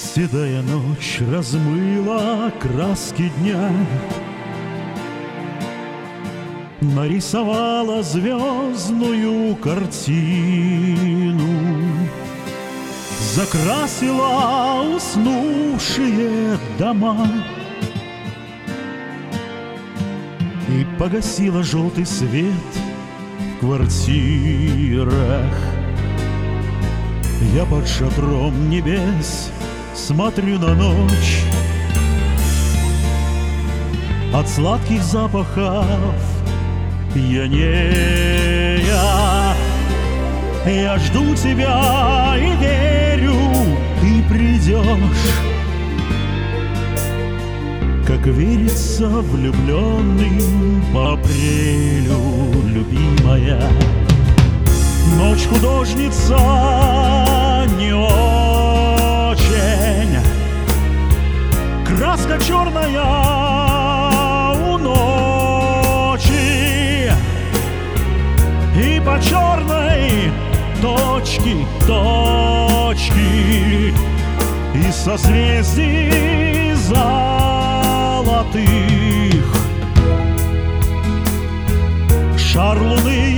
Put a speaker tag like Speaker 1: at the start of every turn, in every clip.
Speaker 1: Седая ночь размыла краски дня, нарисовала звездную картину, закрасила уснувшие дома и погасила желтый свет в квартирах. Я под шатром небес смотрю на ночь, от сладких запахов пьянея. Я жду тебя и верю, ты придешь, как верится влюбленным по апрелю, любимая. Ночь художница не очень, краска черная у ночи, и по черной точке точки из созвездий золотых. Шар луны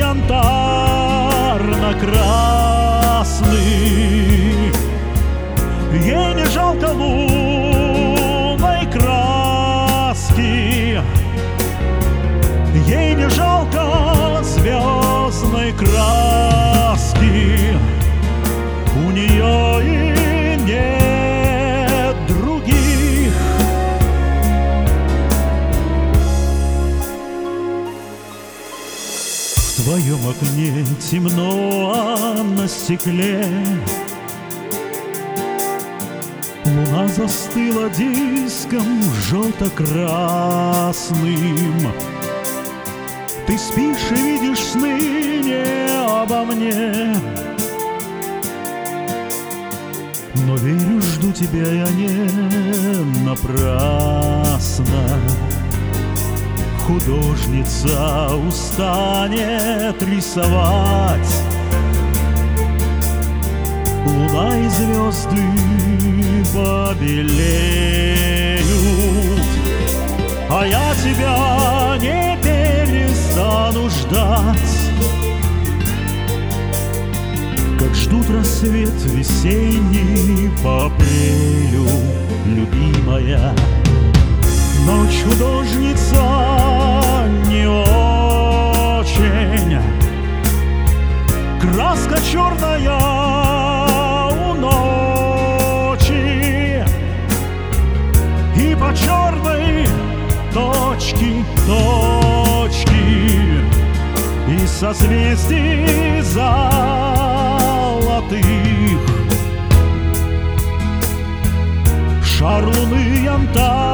Speaker 1: янтарно-красный, ей не жалко лунной краски, ей не жалко звездной краски. У нее и нет других. В твоем окне темно, а на стекле луна застыла диском желто-красным. Ты спишь и видишь сны не обо мне, но верю, жду тебя я не напрасно. Художница устанет рисовать, луна и звезды побелеют, а я тебя не перестану ждать, как ждут рассвет весенний по апрелю, любимая. Ночь художница не очень, краска черная у ночи, и по черной точке точки из созвездий золотых. Шар луны янтарь